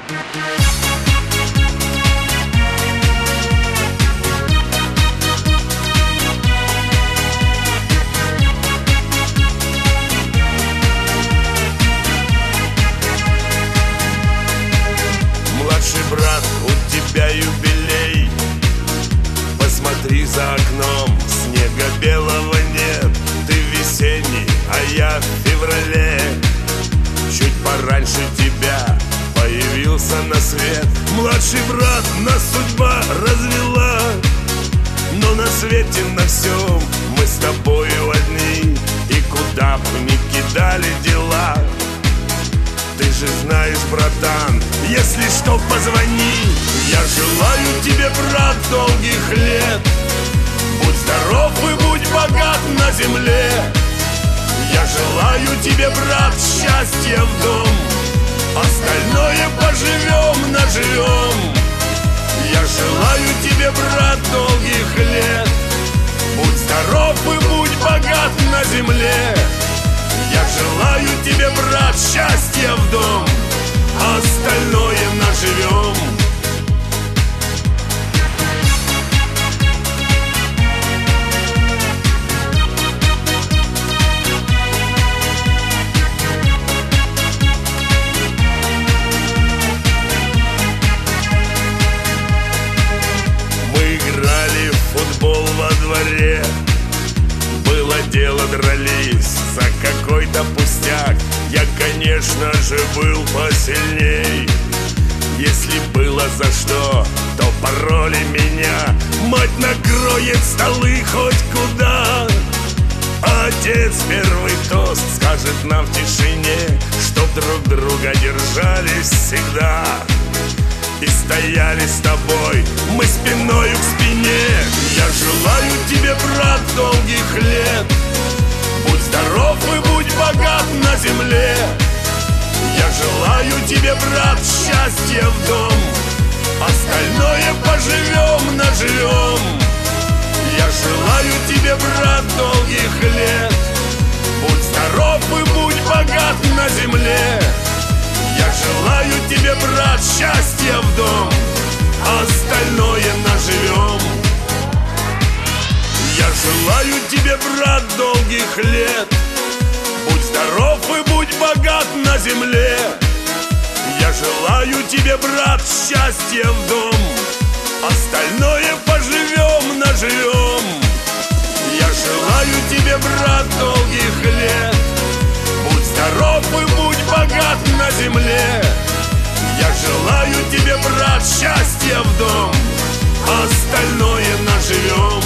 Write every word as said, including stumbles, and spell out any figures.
Младший брат, у тебя юбилей. Посмотри за окном, снега белого нет. Ты весенний, а я в феврале. Чуть пораньше тебя появился на свет. Младший брат, нас судьба развела, но на свете на всем мы с тобою одни. И куда бы ни кидали дела, ты же знаешь, братан, если что, позвони. Я желаю тебе, брат, долгих лет. Будь здоров и будь богат на земле. Я желаю тебе, брат, счастья в дом. Остальное поживем, наживем. Я желаю тебе, брат, долгих лет. Будь здоров и будь богат на земле. Я желаю тебе, брат, счастья в дом. Остальное наживем. Мы играли в футбол во дворе. Было дело, дрались за какой-то пустяк. Я, конечно же, был посильней. Если было за что, то пороли меня. Мать накроет столы хоть куда. Отец первый тост скажет нам в тишине, чтоб друг друга держались всегда. И стояли с тобой мы спиною к спине. Я желаю тебе, брат, долгих лет. Будь здоров и будь богат на земле. Я желаю тебе, брат, счастья в дом. Остальное поживем, наживем. Я желаю тебе, брат, долгих лет. Будь здоров и будь богат на земле. Я желаю тебе, брат, счастья в дом. Остальное наживем. Я желаю тебе, брат, долгих лет. Будь здоров и будь богат на земле. Я желаю тебе, брат, счастья в дом. Остальное поживем, наживем. Я желаю тебе, брат, долгих лет. Будь здоров и будь богат на земле. Я желаю тебе, брат, счастья в дом. Остальное наживем.